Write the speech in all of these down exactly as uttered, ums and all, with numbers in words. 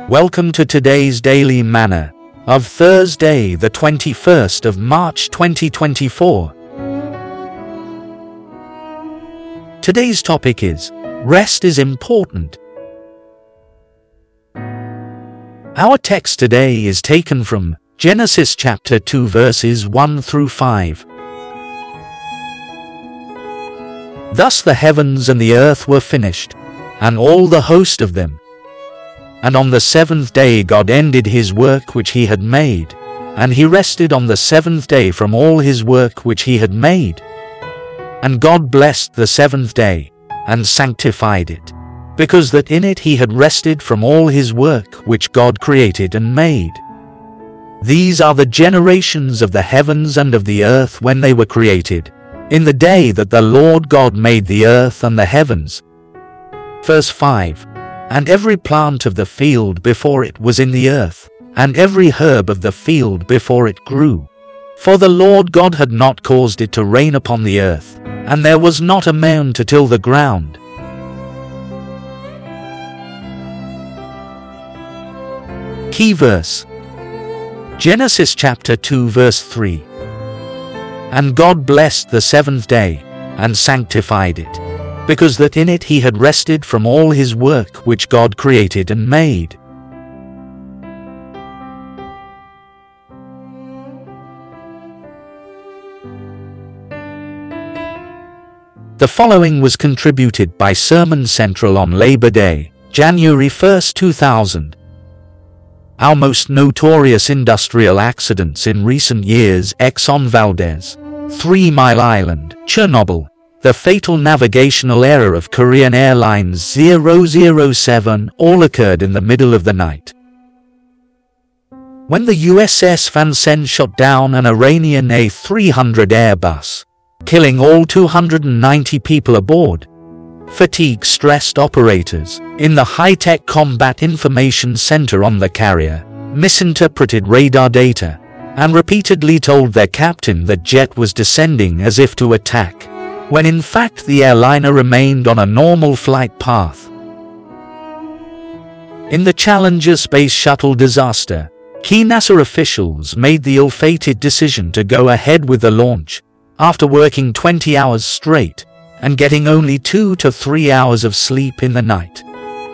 Welcome to today's Daily Manna of Thursday, the twenty-first of March twenty twenty-four. Today's topic is, Rest is Important. Our text today is taken from Genesis chapter two verses one through five. Thus the heavens and the earth were finished, and all the host of them. And on the seventh day God ended his work which he had made, and he rested on the seventh day from all his work which he had made. And God blessed the seventh day, and sanctified it, because that in it he had rested from all his work which God created and made. These are the generations of the heavens and of the earth when they were created, in the day that the Lord God made the earth and the heavens. Verse five. And every plant of the field before it was in the earth, and every herb of the field before it grew. For the Lord God had not caused it to rain upon the earth, and there was not a man to till the ground. Key verse. Genesis chapter two verse three. And God blessed the seventh day, and sanctified it, because that in it he had rested from all his work which God created and made. The following was contributed by Sermon Central on Labor Day, January first two thousand. Our most notorious industrial accidents in recent years: Exxon Valdez, Three Mile Island, Chernobyl, the fatal navigational error of Korean Airlines zero zero seven, all occurred in the middle of the night. When the U S S Vansen shot down an Iranian A three hundred Airbus, killing all two hundred ninety people aboard, fatigue-stressed operators in the high-tech Combat Information Center on the carrier misinterpreted radar data and repeatedly told their captain that jet was descending as if to attack, when in fact the airliner remained on a normal flight path. In the Challenger space shuttle disaster, key NASA officials made the ill-fated decision to go ahead with the launch, after working twenty hours straight and getting only two to three hours of sleep in the night.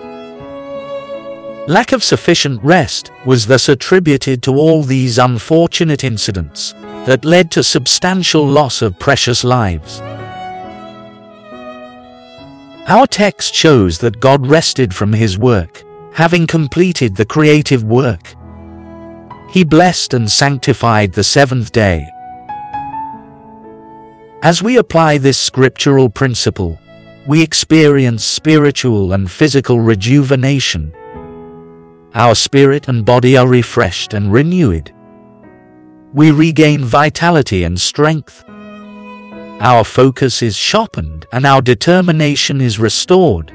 Lack of sufficient rest was thus attributed to all these unfortunate incidents that led to substantial loss of precious lives. Our text shows that God rested from his work, having completed the creative work. He blessed and sanctified the seventh day. As we apply this scriptural principle, we experience spiritual and physical rejuvenation. Our spirit and body are refreshed and renewed. We regain vitality and strength. Our focus is sharpened and our determination is restored.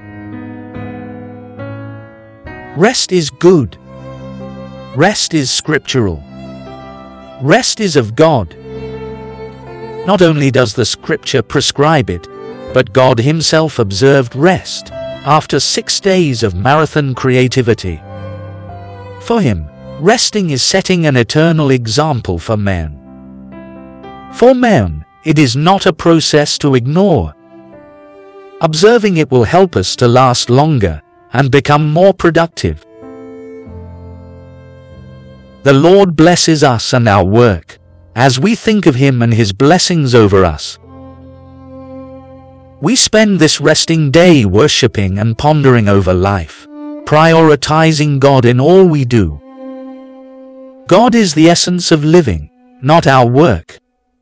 Rest is good. Rest is scriptural. Rest is of God. Not only does the scripture prescribe it, but God himself observed rest after six days of marathon creativity. For him, resting is setting an eternal example for man. For man, it is not a process to ignore. Observing it will help us to last longer and become more productive. The Lord blesses us and our work as we think of him and his blessings over us. We spend this resting day worshiping and pondering over life, prioritizing God in all we do. God is the essence of living, not our work.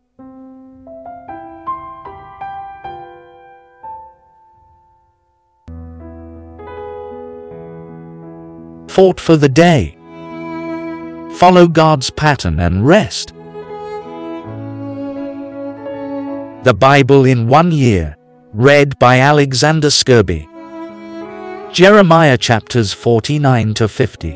Thought for the day. Follow God's pattern and rest. The Bible in one year, read by Alexander Skirby. Jeremiah chapters forty-nine to fifty.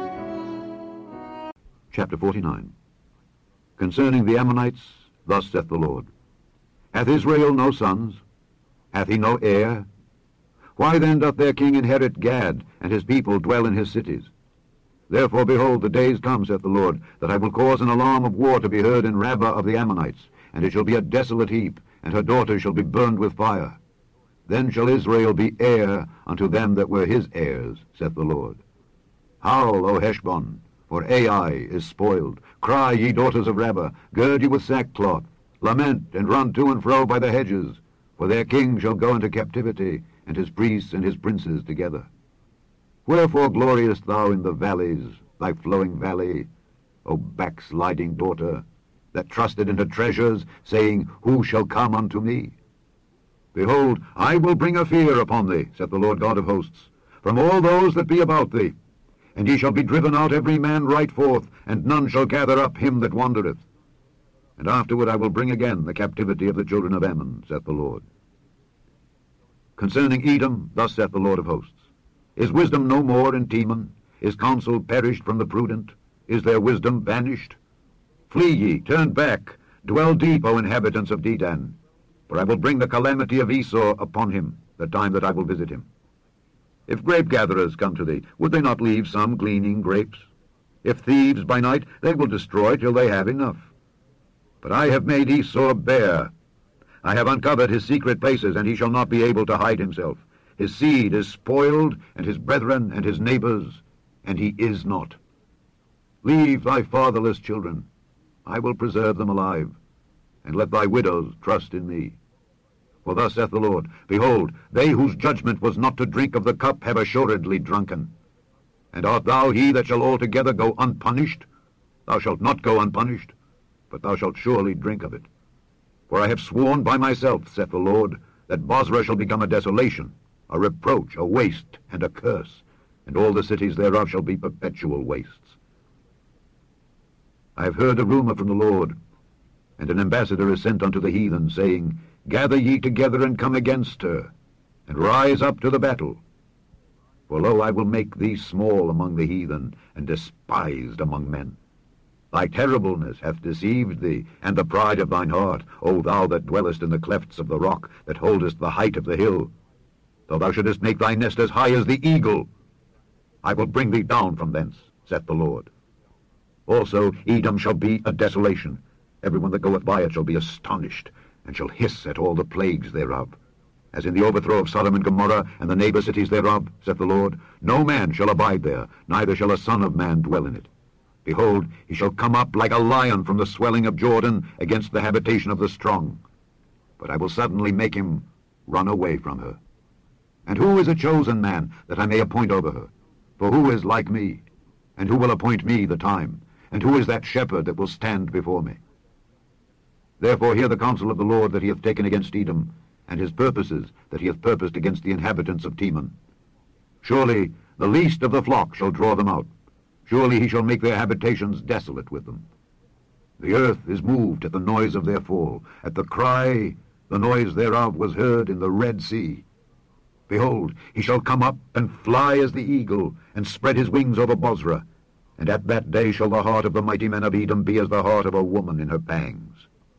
Chapter forty-nine. Concerning the Ammonites, thus saith the Lord, Hath Israel no sons? Hath he no heir? Why then doth their king inherit Gad, and his people dwell in his cities? Therefore, behold, the days come, saith the Lord, that I will cause an alarm of war to be heard in Rabbah of the Ammonites, and it shall be a desolate heap, and her daughters shall be burned with fire. Then shall Israel be heir unto them that were his heirs, saith the Lord. Howl, O Heshbon, for Ai is spoiled. Cry, ye daughters of Rabbah, gird you with sackcloth. Lament, and run to and fro by the hedges, for their king shall go into captivity, and his priests and his princes together. Wherefore gloriest thou in the valleys, thy flowing valley, O backsliding daughter, that trusted in her treasures, saying, Who shall come unto me? Behold, I will bring a fear upon thee, saith the Lord God of hosts, from all those that be about thee. And ye shall be driven out every man right forth, and none shall gather up him that wandereth. And afterward I will bring again the captivity of the children of Ammon, saith the Lord. Concerning Edom, thus saith the Lord of hosts, Is wisdom no more in Teman? Is counsel perished from the prudent? Is their wisdom vanished? Flee ye, turn back, dwell deep, O inhabitants of Dedan, for I will bring the calamity of Esau upon him, the time that I will visit him. If grape-gatherers come to thee, would they not leave some gleaning grapes? If thieves by night, they will destroy till they have enough. But I have made Esau bare. I have uncovered his secret places, and he shall not be able to hide himself. His seed is spoiled, and his brethren and his neighbors, and he is not. Leave thy fatherless children. I will preserve them alive, and let thy widows trust in me. For thus saith the Lord, Behold, they whose judgment was not to drink of the cup have assuredly drunken. And art thou he that shall altogether go unpunished? Thou shalt not go unpunished, but thou shalt surely drink of it. For I have sworn by myself, saith the Lord, that Bozrah shall become a desolation, a reproach, a waste, and a curse, and all the cities thereof shall be perpetual wastes. I have heard a rumor from the Lord, and an ambassador is sent unto the heathen, saying, Gather ye together and come against her, and rise up to the battle. For lo, I will make thee small among the heathen, and despised among men. Thy terribleness hath deceived thee, and the pride of thine heart, O thou that dwellest in the clefts of the rock, that holdest the height of the hill. Though thou shouldest make thy nest as high as the eagle, I will bring thee down from thence, saith the Lord. Also Edom shall be a desolation. Every one that goeth by it shall be astonished, and shall hiss at all the plagues thereof. As in the overthrow of Sodom and Gomorrah, and the neighbor cities thereof, saith the Lord, no man shall abide there, neither shall a son of man dwell in it. Behold, he shall come up like a lion from the swelling of Jordan against the habitation of the strong. But I will suddenly make him run away from her. And who is a chosen man, that I may appoint over her? For who is like me? And who will appoint me the time? And who is that shepherd that will stand before me? Therefore hear the counsel of the Lord that he hath taken against Edom, and his purposes that he hath purposed against the inhabitants of Teman. Surely the least of the flock shall draw them out. Surely he shall make their habitations desolate with them. The earth is moved at the noise of their fall. At the cry, the noise thereof was heard in the Red Sea. Behold, he shall come up and fly as the eagle, and spread his wings over Bozrah. And at that day shall the heart of the mighty men of Edom be as the heart of a woman in her pangs.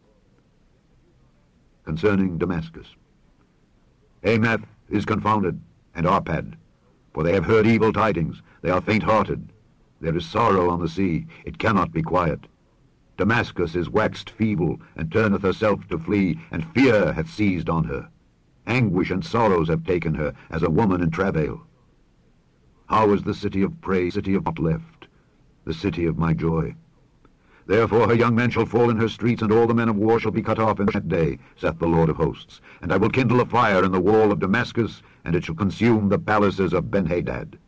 Concerning Damascus. Hamath is confounded, and Arpad, for they have heard evil tidings. They are faint-hearted. There is sorrow on the sea. It cannot be quiet. Damascus is waxed feeble, and turneth herself to flee, and fear hath seized on her. Anguish and sorrows have taken her, as a woman in travail. How is the city of praise, city of not left, the city of my joy? Therefore her young men shall fall in her streets, and all the men of war shall be cut off in that day, saith the Lord of hosts. And I will kindle a fire in the wall of Damascus, and it shall consume the palaces of Benhadad.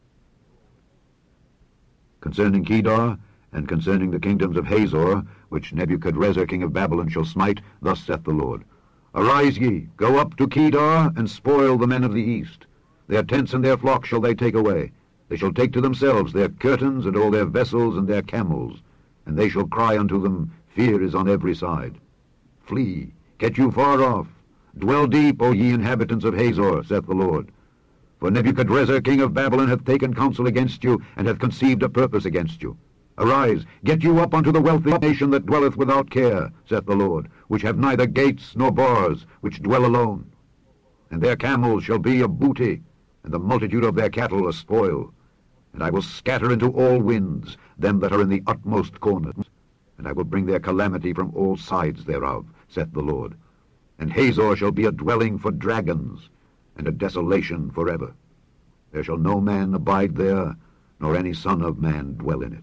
Concerning Kedar, and concerning the kingdoms of Hazor, which Nebuchadrezzar king of Babylon shall smite, thus saith the Lord, Arise ye, go up to Kedar, and spoil the men of the east. Their tents and their flocks shall they take away. They shall take to themselves their curtains, and all their vessels, and their camels. And they shall cry unto them, Fear is on every side. Flee, get you far off. Dwell deep, O ye inhabitants of Hazor, saith the Lord. For Nebuchadrezzar king of Babylon hath taken counsel against you, and hath conceived a purpose against you. Arise, get you up unto the wealthy nation that dwelleth without care, saith the Lord, which have neither gates nor bars, which dwell alone. And their camels shall be a booty, and the multitude of their cattle a spoil. And I will scatter into all winds them that are in the utmost corners, and I will bring their calamity from all sides thereof, saith the Lord. And Hazor shall be a dwelling for dragons, and a desolation forever. There shall no man abide there, nor any son of man dwell in it.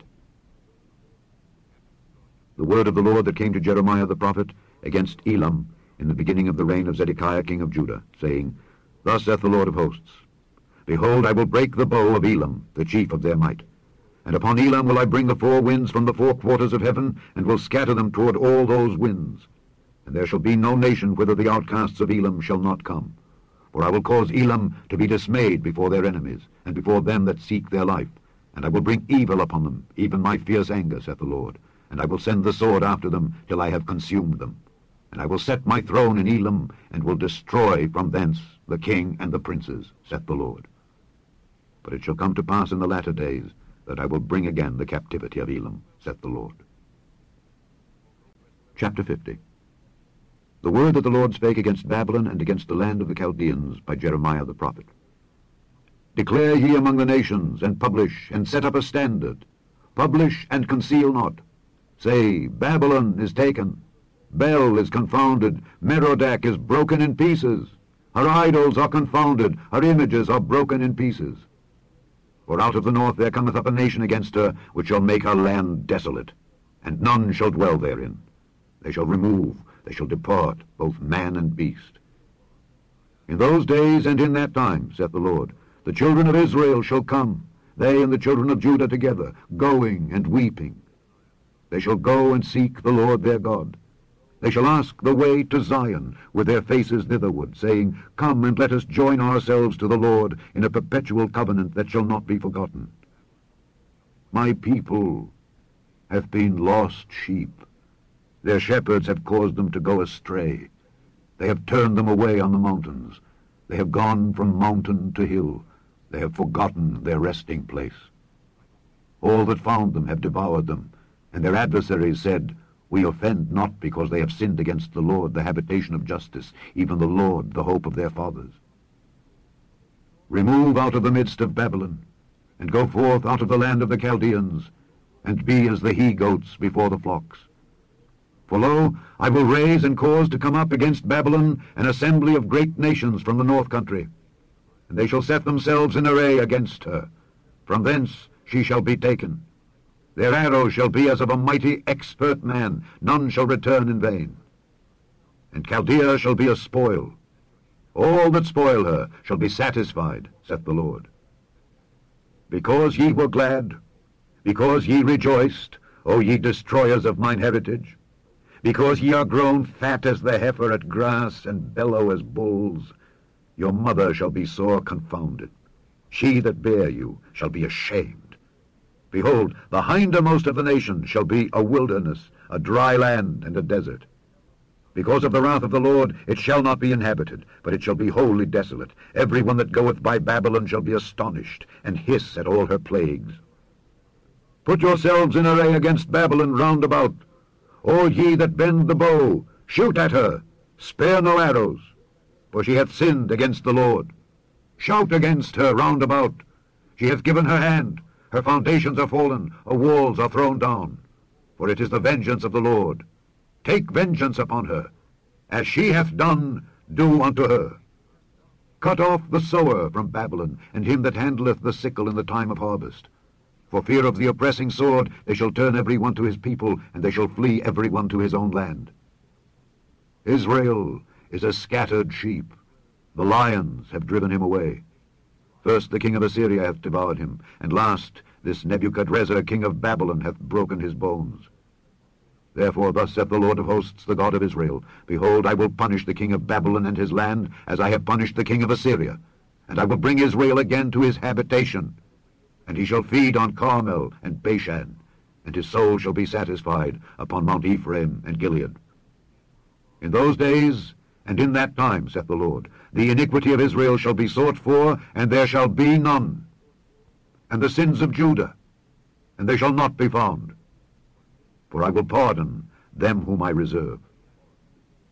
The word of the Lord that came to Jeremiah the prophet against Elam in the beginning of the reign of Zedekiah king of Judah, saying, Thus saith the Lord of hosts, Behold, I will break the bow of Elam, the chief of their might. And upon Elam will I bring the four winds from the four quarters of heaven, and will scatter them toward all those winds. And there shall be no nation whither the outcasts of Elam shall not come. For I will cause Elam to be dismayed before their enemies, and before them that seek their life. And I will bring evil upon them, even my fierce anger, saith the Lord. And I will send the sword after them, till I have consumed them. And I will set my throne in Elam, and will destroy from thence the king and the princes, saith the Lord. But it shall come to pass in the latter days, that I will bring again the captivity of Elam, saith the Lord. Chapter fifty. The word that the Lord spake against Babylon and against the land of the Chaldeans by Jeremiah the prophet. Declare ye among the nations, and publish, and set up a standard. Publish, and conceal not. Say, Babylon is taken. Bel is confounded. Merodach is broken in pieces. Her idols are confounded. Her images are broken in pieces. For out of the north there cometh up a nation against her, which shall make her land desolate, and none shall dwell therein. They shall remove, they shall depart, both man and beast. In those days and in that time, saith the Lord, the children of Israel shall come, they and the children of Judah together, going and weeping. They shall go and seek the Lord their God. They shall ask the way to Zion, with their faces thitherward, saying, Come and let us join ourselves to the Lord in a perpetual covenant that shall not be forgotten. My people have been lost sheep. Their shepherds have caused them to go astray. They have turned them away on the mountains. They have gone from mountain to hill. They have forgotten their resting place. All that found them have devoured them, and their adversaries said, We offend not because they have sinned against the Lord, the habitation of justice, even the Lord, the hope of their fathers. Remove out of the midst of Babylon, and go forth out of the land of the Chaldeans, and be as the he-goats before the flocks. For lo, I will raise and cause to come up against Babylon an assembly of great nations from the north country, and they shall set themselves in array against her. From thence she shall be taken. Their arrow shall be as of a mighty expert man, none shall return in vain. And Chaldea shall be a spoil. All that spoil her shall be satisfied, saith the Lord. Because ye were glad, because ye rejoiced, O ye destroyers of mine heritage, because ye are grown fat as the heifer at grass, and bellow as bulls, your mother shall be sore confounded. She that bare you shall be ashamed. Behold, the hindermost of the nations shall be a wilderness, a dry land, and a desert. Because of the wrath of the Lord it shall not be inhabited, but it shall be wholly desolate. Every one that goeth by Babylon shall be astonished, and hiss at all her plagues. Put yourselves in array against Babylon round about. All ye that bend the bow, shoot at her, spare no arrows, for she hath sinned against the Lord. Shout against her round about. She hath given her hand. Her foundations are fallen, her walls are thrown down. For it is the vengeance of the Lord. Take vengeance upon her. As she hath done, do unto her. Cut off the sower from Babylon, and him that handleth the sickle in the time of harvest. For fear of the oppressing sword, they shall turn every one to his people, and they shall flee every one to his own land. Israel is a scattered sheep. The lions have driven him away. First the king of Assyria hath devoured him, and last this Nebuchadrezzar king of Babylon hath broken his bones. Therefore thus saith the Lord of hosts, the God of Israel, Behold, I will punish the king of Babylon and his land, as I have punished the king of Assyria, and I will bring Israel again to his habitation. And he shall feed on Carmel and Bashan, and his soul shall be satisfied upon Mount Ephraim and Gilead. In those days and in that time, saith the Lord, the iniquity of Israel shall be sought for, and there shall be none, and the sins of Judah, and they shall not be found. For I will pardon them whom I reserve.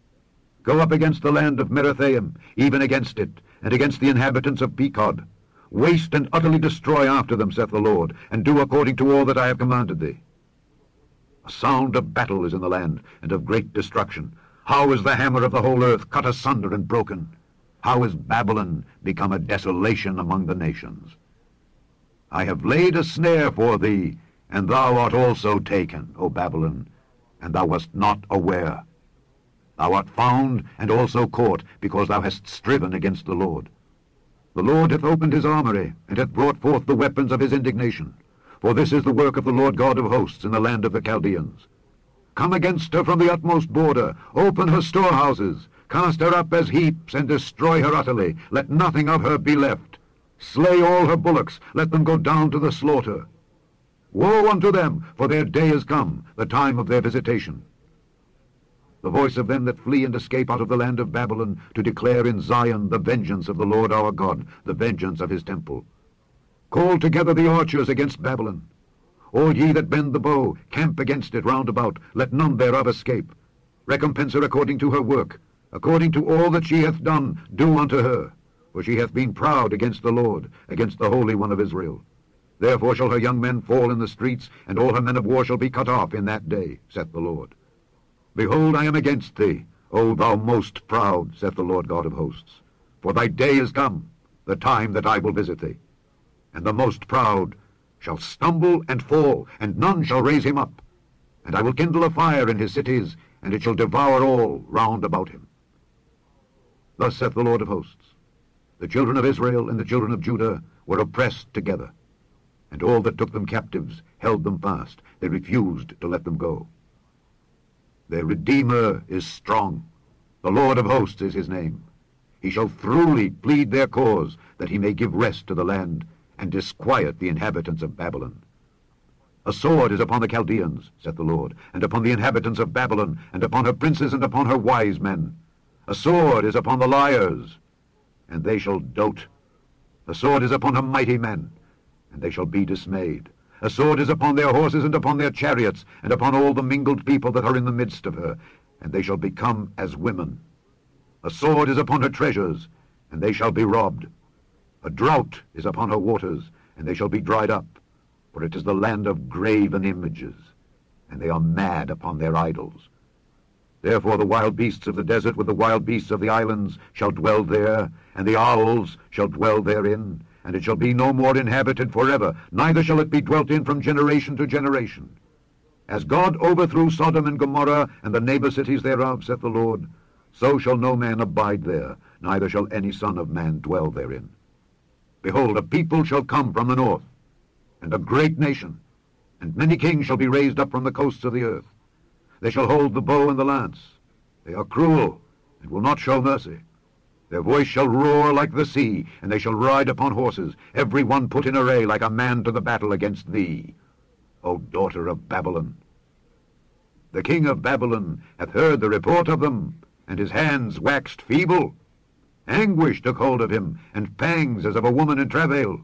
Go up against the land of Merathaim, even against it, and against the inhabitants of Pekod. Waste and utterly destroy after them, saith the Lord, and do according to all that I have commanded thee. A sound of battle is in the land, and of great destruction. How is the hammer of the whole earth cut asunder and broken? How is Babylon become a desolation among the nations? I have laid a snare for thee, and thou art also taken, O Babylon, and thou wast not aware. Thou art found and also caught, because thou hast striven against the Lord. The Lord hath opened his armory, and hath brought forth the weapons of his indignation. For this is the work of the Lord God of hosts in the land of the Chaldeans. Come against her from the utmost border, open her storehouses, cast her up as heaps, and destroy her utterly. Let nothing of her be left. Slay all her bullocks, let them go down to the slaughter. Woe unto them, for their day is come, the time of their visitation. The voice of them that flee and escape out of the land of Babylon, to declare in Zion the vengeance of the Lord our God, the vengeance of his temple. Call together the archers against Babylon. All ye that bend the bow, camp against it round about, let none thereof escape. Recompense her according to her work, according to all that she hath done, do unto her. For she hath been proud against the Lord, against the Holy One of Israel. Therefore shall her young men fall in the streets, and all her men of war shall be cut off in that day, saith the Lord. Behold, I am against thee, O thou most proud, saith the Lord God of hosts. For thy day is come, the time that I will visit thee. And the most proud shall stumble and fall, and none shall raise him up. And I will kindle a fire in his cities, and it shall devour all round about him. Thus saith the Lord of hosts, the children of Israel and the children of Judah were oppressed together, and all that took them captives held them fast. They refused to let them go. Their Redeemer is strong. The Lord of hosts is his name. He shall throughly plead their cause, that he may give rest to the land, and disquiet the inhabitants of Babylon. A sword is upon the Chaldeans, saith the Lord, and upon the inhabitants of Babylon, and upon her princes, and upon her wise men. A sword is upon the liars, and they shall dote. A sword is upon her mighty men, and they shall be dismayed. A sword is upon their horses, and upon their chariots, and upon all the mingled people that are in the midst of her, and they shall become as women. A sword is upon her treasures, and they shall be robbed. A drought is upon her waters, and they shall be dried up. For it is the land of graven images, and they are mad upon their idols. Therefore the wild beasts of the desert with the wild beasts of the islands shall dwell there, and the owls shall dwell therein, and it shall be no more inhabited forever, neither shall it be dwelt in from generation to generation. As God overthrew Sodom and Gomorrah, and the neighbor cities thereof, saith the Lord, so shall no man abide there, neither shall any son of man dwell therein. Behold, a people shall come from the north, and a great nation, and many kings shall be raised up from the coasts of the earth. They shall hold the bow and the lance. They are cruel, and will not show mercy. Their voice shall roar like the sea, and they shall ride upon horses, every one put in array like a man to the battle against thee, O daughter of Babylon. The king of Babylon hath heard the report of them, and his hands waxed feeble. Anguish took hold of him, and pangs as of a woman in travail.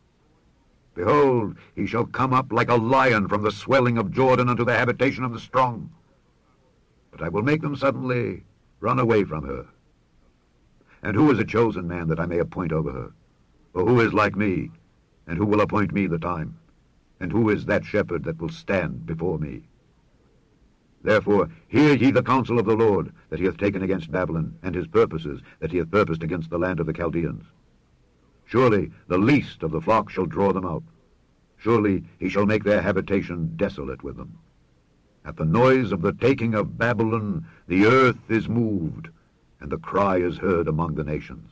Behold, he shall come up like a lion from the swelling of Jordan unto the habitation of the strong. But I will make them suddenly run away from her. And who is a chosen man that I may appoint over her? Or who is like me, and who will appoint me the time? And who is that shepherd that will stand before me? Therefore hear ye the counsel of the Lord, that he hath taken against Babylon, and his purposes, that he hath purposed against the land of the Chaldeans. Surely the least of the flock shall draw them out. Surely he shall make their habitation desolate with them. At the noise of the taking of Babylon, the earth is moved, and the cry is heard among the nations.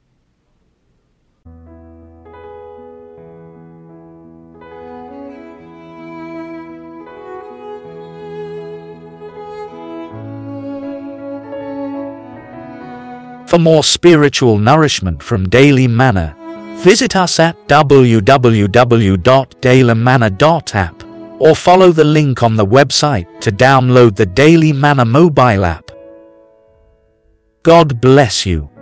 For more spiritual nourishment from Daily Manna, visit us at w w w dot daily manna dot app or follow the link on the website to download the Daily Manna mobile app. God bless you.